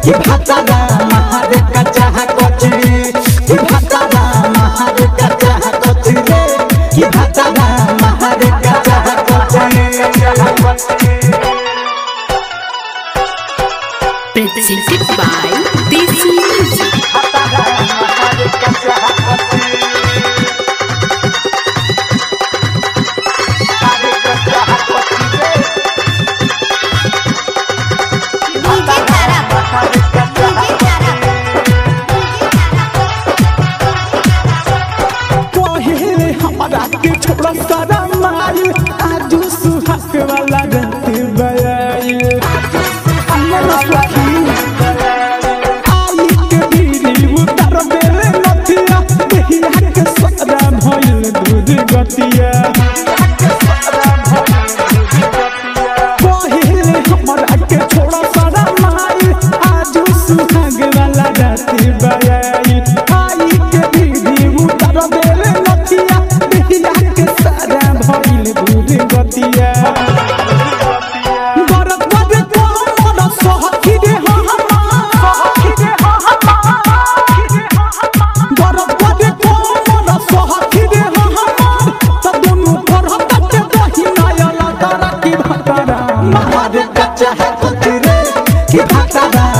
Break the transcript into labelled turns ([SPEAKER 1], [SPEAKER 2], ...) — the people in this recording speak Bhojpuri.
[SPEAKER 1] कि भातारा महारे का चाह कची कि भातारा महारे का चाह कची रे कि भातारा महारे का चाह कची
[SPEAKER 2] presented by Desi Music
[SPEAKER 1] भातारा महारे का चाह कची महारे का चाह कची रे छोड़ा सारा माई आज सुहाग वाला रहते बयाई आई के बीड़ी उतार देले नथिया देहिया के सारा भइल दूध गतिया पहिले हमरा के छोड़ा सारा माई आज सुहाग वाला रहते बयाई आई के बीड़ी उतार देले नथिया देहिया के सारा भइल दूध गतिया गरत बदे को मन सहखी रे गरत बदे को मन सहखी रे तब दोनों पर हटते बहिना आला तारा की भातारा महारे का चाह कची रे कि भातारा